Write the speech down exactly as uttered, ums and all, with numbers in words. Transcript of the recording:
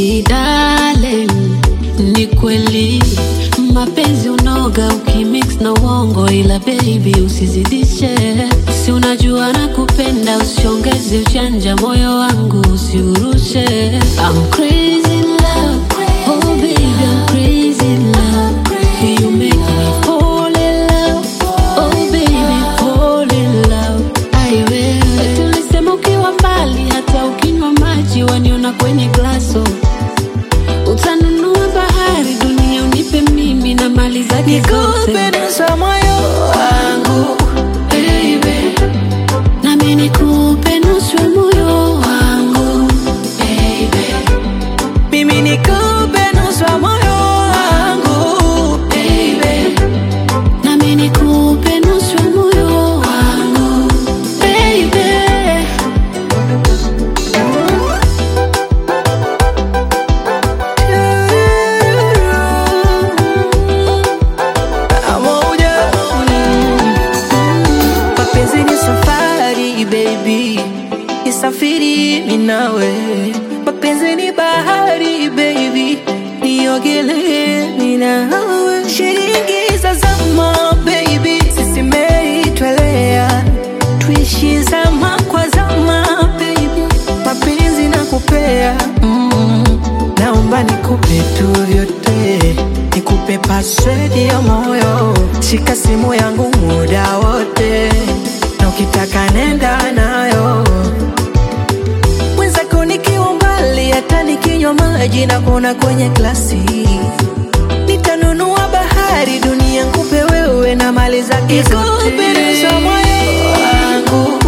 Baby darling, ni kweli mapenzi unoga ukimix na uongo, ila baby usizidishe. Si unajua nakupenda, usiongeze ujanja, moyo wangu usiurushe. I'm crazy in love, oh baby I'm crazy in love. You make me fall in love, oh baby fall in love. Ai wewe tulisema ukiwa mbali, hata ukinywa maji waniona kwenye glaso. Utanunua bahari, dunia unipe mimi na mali zake zote. Nikupe nusu moyo wangu baby, na mimi nikupe nusu moyo wangu baby. Mimi nikupe nusu moyo wangu baby, na mimi nikupe nusu moyo wangu baby. Baby, isafiri minawe. Mapenzi ni bahari baby, niogelee minawe. Shilingi za zama baby, sisi meitwelea. Tuishi zama kwa zama baby, mapenzi nakupea. mm. Naomba nikupe tu vyote, nikupe password ya moyo. Shika simu yangu muda wote, na ukitaka nenda nayo. Mwenzako nikiwa mbali, hata nikinywa maji na kuona kwenye glasi. Nitanunua bahari, dunia nikupe wewe na mali zake zote. Nikupe nusu moyo wangu